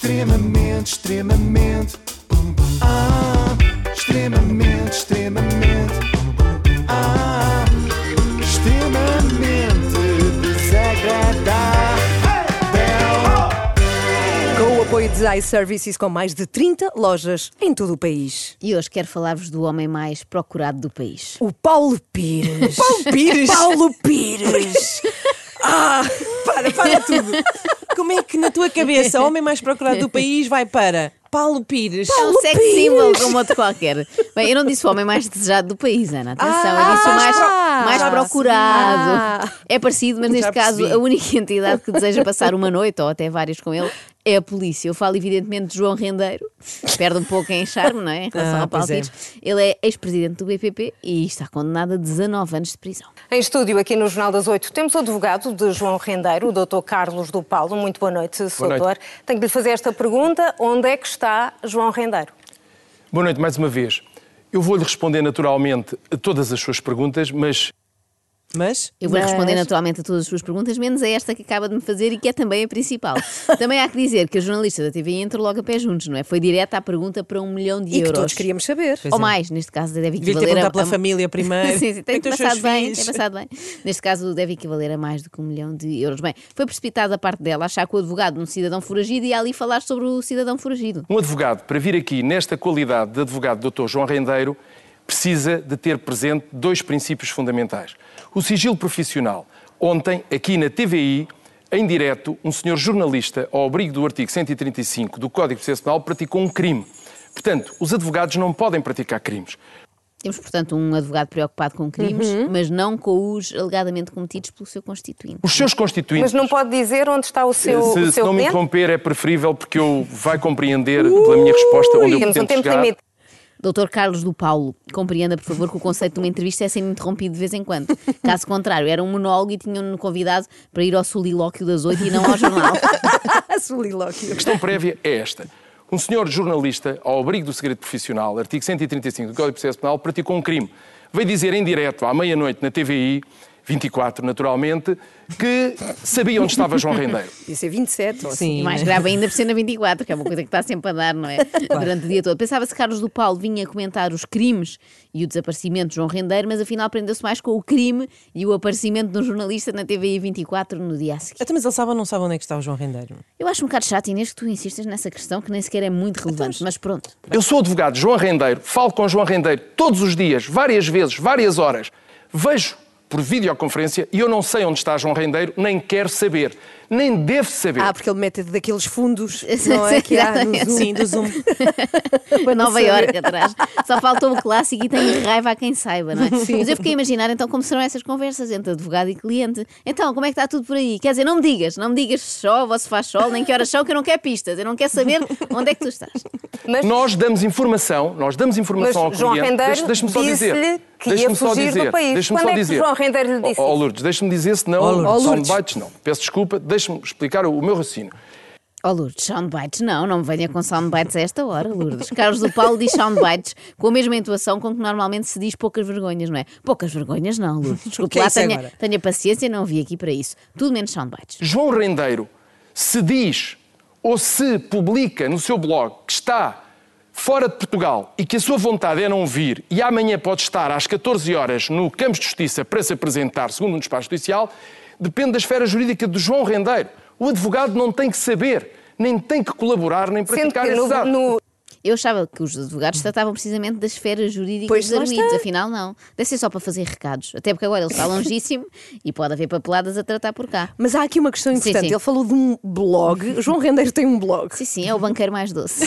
Extremamente, extremamente. Extremamente, extremamente. Extremamente desagradável. Com o apoio de iServices, com mais de 30 lojas em todo o país. E hoje quero falar-vos do homem mais procurado do país. O Paulo Pires. Paulo Pires? Paulo Pires. Para tudo. Como é que na tua cabeça o homem mais procurado do país vai para Paulo Pires? É um sex symbol como outro qualquer. Bem, eu não disse o homem mais desejado do país, Ana. Atenção, eu disse o mais procurado. É parecido, mas neste caso a única entidade que deseja passar uma noite ou até várias com ele é a polícia. Eu falo evidentemente de João Rendeiro. Perde um pouco em charme, não é? Em relação ao Paulo Pires. Ele é ex-presidente do BPP e está condenado a 19 anos de prisão. Em estúdio aqui no Jornal das 8 temos o advogado de João Rendeiro, o Dr. Carlos do Paulo. Muito boa noite, Sr. Doutor. Tenho que lhe fazer esta pergunta. Onde é que está João Rendeiro? Boa noite mais uma vez. Eu vou-lhe responder naturalmente a todas as suas perguntas, mas eu vou responder naturalmente a todas as suas perguntas, menos a esta que acaba de me fazer e que é também a principal. Também há que dizer que a jornalista da TVI entrou logo a pé juntos, não é? Foi direta à pergunta para 1 milhão de euros. E que todos queríamos saber. Ou mais, neste caso deve equivaler Devia ter perguntado pela família primeiro. Sim, tem passado bem. Neste caso deve equivaler a mais do que 1 milhão de euros. Bem, foi precipitado a parte dela achar que o advogado de um cidadão foragido ia ali falar sobre o cidadão foragido. um advogado, para vir aqui nesta qualidade de advogado Dr. João Rendeiro, precisa de ter presente 2 princípios fundamentais. O sigilo profissional. Ontem, aqui na TVI, em direto, um senhor jornalista, ao abrigo do artigo 135 do Código de Processo Penal, praticou um crime. Portanto, os advogados não podem praticar crimes. Temos, portanto, um advogado preocupado com crimes, mas não com os alegadamente cometidos pelo seu constituinte. Os seus constituintes... Mas não pode dizer onde está o seu Se não me cliente? interromper, é preferível, porque eu vai compreender pela minha resposta onde eu Temos um pretendo tempo chegar. limite. Dr. Carlos do Paulo, compreenda, por favor, que o conceito de uma entrevista é sendo interrompido de vez em quando. Caso contrário, era um monólogo e tinham-no convidado para ir ao solilóquio das 8 e não ao jornal. Solilóquio. A questão prévia é esta. Um senhor jornalista, ao abrigo do segredo profissional, artigo 135 do Código de Processo Penal, praticou um crime. Veio dizer em direto, à meia-noite, na TVI, 24, naturalmente, que sabia onde estava João Rendeiro. Ia ser 27 ou assim. E mais grave ainda por ser na 24, que é uma coisa que está sempre a dar, não é? Durante o dia todo. Pensava-se que Carlos do Paulo vinha comentar os crimes e o desaparecimento de João Rendeiro, mas afinal prendeu-se mais com o crime e o aparecimento de um jornalista na TVI 24 no dia a seguir. Até mas ele sabe ou não sabe onde é que está o João Rendeiro? Eu acho um bocado chato, Inês, que tu insistas nessa questão que nem sequer é muito relevante, mas pronto. Eu sou advogado de João Rendeiro, falo com João Rendeiro todos os dias, várias vezes, várias horas. Vejo por videoconferência e eu não sei onde está João Rendeiro, nem quero saber, nem devo saber. Porque ele mete daqueles fundos, não é? Que há no Zoom. Sim, do Zoom. Nova Iorque atrás. Só faltou o clássico e tenho raiva a quem saiba, não é? Sim. Mas eu fiquei a imaginar então como serão essas conversas entre advogado e cliente. Então, como é que está tudo por aí? Quer dizer, não me digas se chove ou se faz sol, nem que horas são, que eu não quero pistas, eu não quero saber onde é que tu estás. Mas Nós damos informação ao cliente. João Rendeiro Deixa-me só dizer. disse-lhe que ia fugir do país. Quando é que João Rendeiro lhe disse isso? Lourdes, deixa-me dizer, senão soundbites não. Peço desculpa, deixa-me explicar o meu raciocínio. Lourdes, soundbites não me venha com soundbites a esta hora, Lourdes. Carlos do Paulo diz soundbites com a mesma intuação com que normalmente se diz poucas vergonhas, não é? Poucas vergonhas não, Lourdes. Desculpe lá, tenha paciência, não vim aqui para isso. Tudo menos soundbites. João Rendeiro, se diz ou se publica no seu blog que está fora de Portugal e que a sua vontade é não vir e amanhã pode estar às 14 horas no Campos de Justiça para se apresentar segundo um despacho judicial, depende da esfera jurídica de João Rendeiro. O advogado não tem que saber, nem tem que colaborar, nem praticar esse ato. Eu achava que os advogados tratavam precisamente da esfera jurídica dos arguidos, afinal não. Deve ser só para fazer recados, até porque agora ele está longíssimo e pode haver papeladas a tratar por cá. Mas há aqui uma questão importante, ele falou de um blog, o João Rendeiro tem um blog. Sim, é o banqueiro mais doce.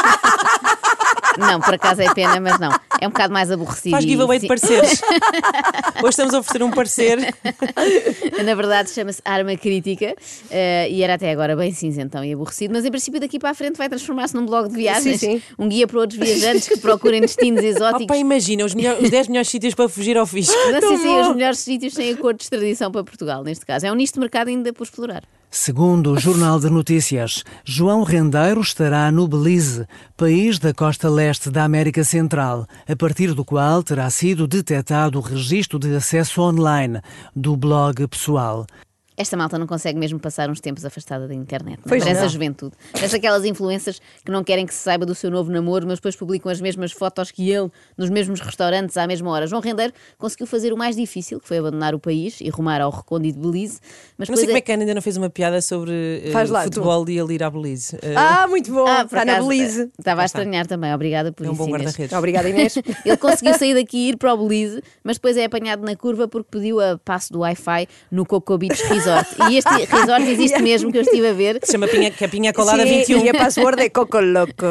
Não, por acaso é pena, mas não. É um bocado mais aborrecido. Faz giveaway de pareceres. Hoje estamos a oferecer um parecer. Na verdade chama-se Arma Crítica e era até agora bem cinzentão e aborrecido, mas em princípio daqui para a frente vai transformar-se num blog de viagens. Sim. Um guia para outros viajantes que procurem destinos exóticos. Imagina, os 10 melhores sítios para fugir ao fisco. Sim, os melhores sítios sem acordo de extradição para Portugal, neste caso. É um nicho de mercado ainda por explorar. Segundo o Jornal de Notícias, João Rendeiro estará no Belize, país da costa leste da América Central, a partir do qual terá sido detectado o registro de acesso online do blog pessoal. Esta malta não consegue mesmo passar uns tempos afastada da internet. Pois Parece não. a juventude. Parece aquelas influências que não querem que se saiba do seu novo namoro, mas depois publicam as mesmas fotos que ele, nos mesmos restaurantes, à mesma hora. João Rendeiro conseguiu fazer o mais difícil, que foi abandonar o país e rumar ao recôndito de Belize. Mas Não sei depois como é que a Ana ainda não fez uma piada sobre Faz lá, futebol e ele ir à Belize. Muito bom. por Está na acaso, Belize. Estava a estranhar também. Obrigada por É um isso, bom Inês. guarda-redes. Obrigada, Inês. Ele conseguiu sair daqui e ir para o Belize, mas depois é apanhado na curva porque pediu a passo do Wi-Fi no Coco Beach Resort. E este resort existe mesmo, que eu estive a ver. Se chama Capinha Colada Sim, 21. E a password é Coco Loco.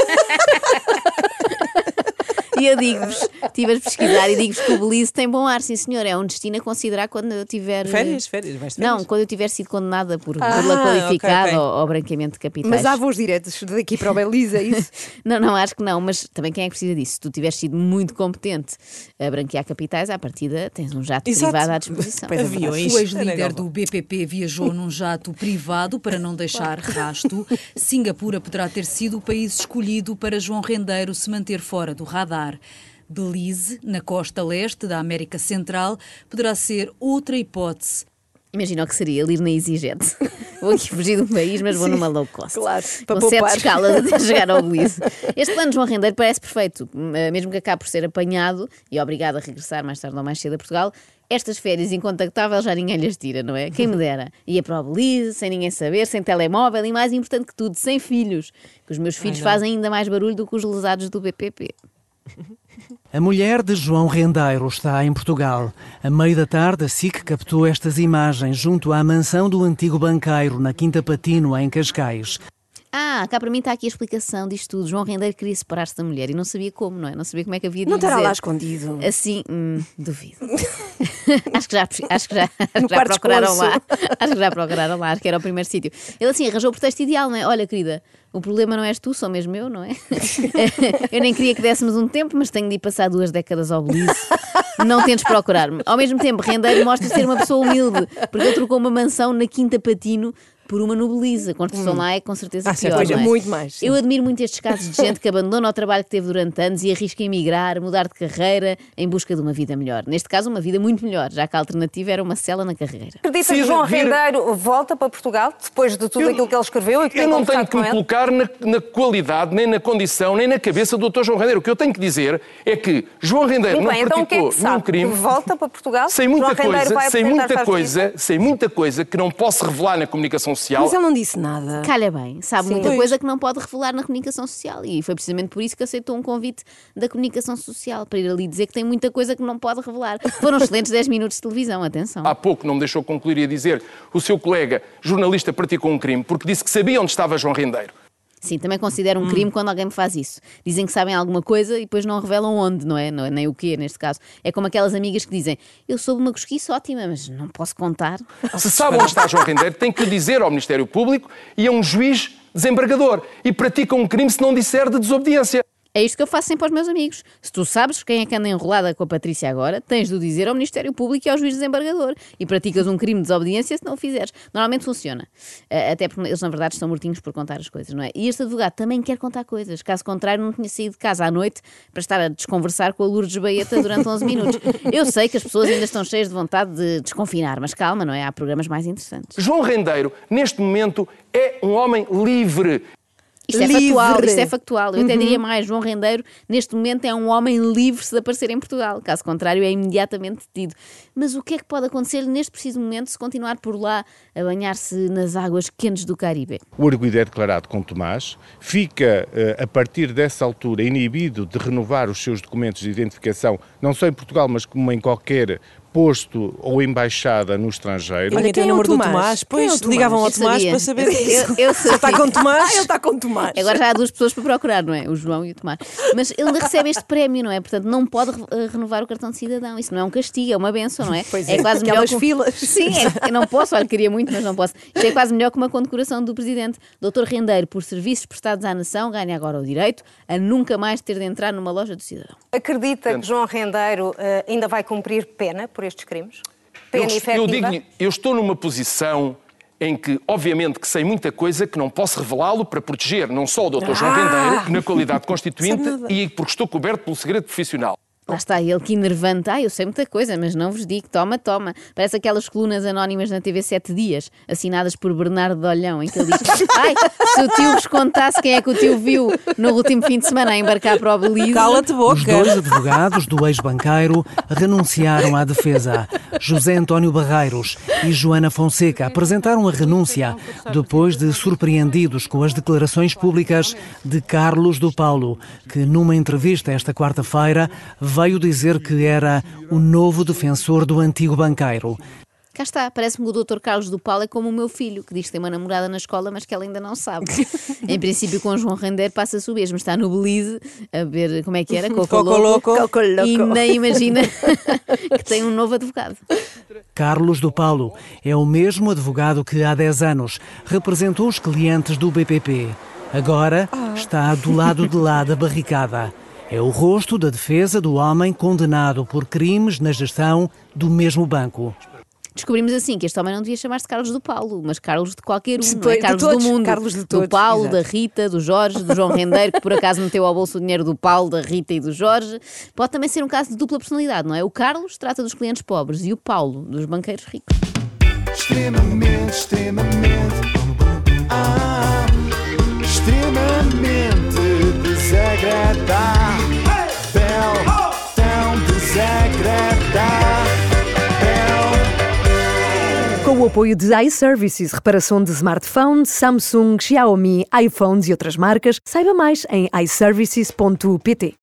E eu digo-vos, estive a pesquisar e digo-vos que o Belize tem bom ar, sim senhor. É um destino a considerar quando eu tiver... Férias? Vais de férias? Não, quando eu tiver sido condenada por burla ok, qualificada ok. ou branqueamento de capitais. Mas há voos diretos daqui para o Belize, é isso? Não, acho que não, mas também quem é que precisa disso? Se tu tiveres sido muito competente a branquear capitais, à partida tens um jato Exato. privado à disposição. Pois é, aviões. O ex-líder do BPP viajou num jato privado para não deixar rasto. Singapura poderá ter sido o país escolhido para João Rendeiro se manter fora do radar. Belize, na costa leste da América Central, poderá ser outra hipótese. Imagina o que seria ele ir na EasyJet. Vou aqui fugir do país, mas vou numa low cost. Claro, para com 7 poupar. escalas até chegar ao Belize. Este plano de João Rendeiro parece perfeito, mesmo que acabe por ser apanhado e obrigado a regressar mais tarde ou mais cedo a Portugal. Estas férias incontactáveis já ninguém lhes tira, não é? Quem me dera. Ia para o Belize, sem ninguém saber, sem telemóvel e, mais importante que tudo, sem filhos. Que os meus filhos fazem ainda mais barulho do que os lesados do BPP. A mulher de João Rendeiro está em Portugal. A meio da tarde, a SIC captou estas imagens junto à mansão do antigo banqueiro, na Quinta Patino, em Cascais. Cá para mim está aqui a explicação disto tudo. João Rendeiro queria separar-se da mulher e não sabia como, não é? Não sabia como é que havia de Não lhe estará dizer. lá escondido. Assim, duvido. acho que já No quarto procuraram esconso. lá. Acho que já procuraram lá, acho que era o primeiro sítio. Ele assim arranjou o pretexto ideal, não é? Olha, querida, o problema não és tu, sou mesmo eu, não é? Eu nem queria que dessemos um tempo, mas tenho de ir passar 2 décadas ao Belize. Não tentes procurar-me. Ao mesmo tempo, Rendeiro mostra ser uma pessoa humilde, porque ele trocou uma mansão na Quinta Patino por uma no Belize. A construção lá é com certeza pior, Pois é, não é? muito mais. Sim. Eu admiro muito estes casos de gente que abandona o trabalho que teve durante anos e arrisca emigrar, mudar de carreira em busca de uma vida melhor. Neste caso, uma vida muito melhor, já que a alternativa era uma cela na carreira. Acredita que João Rendeiro volta para Portugal depois de tudo aquilo que ele escreveu e que tem Eu não tenho conversado que me com ele? colocar na qualidade, nem na condição, nem na cabeça do Dr. João Rendeiro. O que eu tenho que dizer é que João Rendeiro Muito não bem, então o que é praticou que sabe? nenhum crime. Que volta para Portugal? Sei muita João Rendeiro coisa, vai sei apresentar muita à coisa, sei muita coisa que não posso revelar na comunicação social. Mas ele não disse nada. Calha bem, sabe muita Pois. coisa que não pode revelar na comunicação social e foi precisamente por isso que aceitou um convite da comunicação social, para ir ali dizer que tem muita coisa que não pode revelar. Foram excelentes 10 minutos de televisão, atenção. Há pouco não me deixou concluir e dizer o seu colega jornalista praticou um crime porque disse que sabia onde estava João Rendeiro. Sim, também considero um crime quando alguém me faz isso. Dizem que sabem alguma coisa e depois não revelam onde, não é? Nem o quê, neste caso. É como aquelas amigas que dizem eu soube uma cosquice ótima, mas não posso contar. Se sabe onde está João Rendeiro, tem que lhe dizer ao Ministério Público e a um juiz desembargador. E pratica um crime se não disser de desobediência. É isto que eu faço sempre aos meus amigos. Se tu sabes quem é que anda enrolada com a Patrícia agora, tens de o dizer ao Ministério Público e ao juiz desembargador. E praticas um crime de desobediência se não o fizeres. Normalmente funciona. Até porque eles, na verdade, estão mortinhos por contar as coisas, não é? E este advogado também quer contar coisas. Caso contrário, não tinha saído de casa à noite para estar a desconversar com a Lourdes Baeta durante 11 minutos. Eu sei que as pessoas ainda estão cheias de vontade de desconfinar, mas calma, não é? Há programas mais interessantes. João Rendeiro, neste momento, é um homem livre. Isto é Livre. factual, isto é factual. Eu até diria mais, João Rendeiro, neste momento, é um homem livre se aparecer em Portugal. Caso contrário, é imediatamente detido. Mas o que é que pode acontecer neste preciso momento se continuar por lá a banhar-se nas águas quentes do Caribe? O arguido é declarado com Tomás, fica, a partir dessa altura, inibido de renovar os seus documentos de identificação, não só em Portugal, mas como em qualquer posto ou embaixada no estrangeiro. Olha, tem quem o é o número do Tomás? Tomás. Quem é o Pois, Tomás? ligavam ao Eu Tomás sabia. para saber isso. Eu Ele está com Tomás? Ele está com Tomás. Agora já há 2 pessoas para procurar, não é? O João e o Tomás. Mas ele ainda recebe este prémio, não é? Portanto, não pode renovar o cartão de cidadão. Isso não é um castigo, é uma benção, não é? Pois é quase melhor aquelas que... filas. Sim, eu não posso, olha, queria muito, mas não posso. Isto é quase melhor que uma condecoração do Presidente. Dr. Rendeiro, por serviços prestados à nação, ganha agora o direito a nunca mais ter de entrar numa loja do cidadão. Acredita que João Rendeiro ainda vai cumprir pena por estes crimes? Pena Eu efetiva? digo-lhe, eu estou numa posição em que, obviamente, que sei muita coisa que não posso revelá-lo para proteger não só o Dr. João Rendeiro, na qualidade constituinte, e porque estou coberto pelo segredo profissional. Lá está ele que enervante. Eu sei muita coisa, mas não vos digo. Toma. Parece aquelas colunas anónimas na TV 7 Dias, assinadas por Bernardo de Olhão, em que ele diz: se o tio vos contasse quem é que o tio viu no último fim de semana a embarcar para o Belize. Cala-te boca. Os dois advogados do ex-banqueiro renunciaram à defesa. José António Barreiros e Joana Fonseca apresentaram a renúncia depois de surpreendidos com as declarações públicas de Carlos do Paulo, que numa entrevista esta quarta-feira veio dizer que era o novo defensor do antigo banqueiro. Cá está, parece-me que o Dr. Carlos do Paulo é como o meu filho, que diz que tem uma namorada na escola, mas que ela ainda não sabe. Em princípio, com o João Rendeiro passa-se o mesmo. Está no Belize a ver como é que era, Coco Loco. E nem imagina que tem um novo advogado. Carlos do Paulo é o mesmo advogado que há 10 anos representou os clientes do BPP. Agora está do lado de lá da barricada. É o rosto da defesa do homem condenado por crimes na gestão do mesmo banco. Descobrimos assim que este homem não devia chamar-se Carlos do Paulo, mas Carlos de qualquer um, não é? De Carlos todos, do mundo, Carlos de todos, do Paulo, exato. da Rita, do Jorge, do João Rendeiro, que por acaso meteu ao bolso o dinheiro do Paulo, da Rita e do Jorge. Pode também ser um caso de dupla personalidade, não é? O Carlos trata dos clientes pobres e o Paulo dos banqueiros ricos. Extremamente, extremamente desagradável, tão desagradável. Com o apoio de iServices, reparação de smartphones, Samsung, Xiaomi, iPhones e outras marcas, saiba mais em iServices.pt.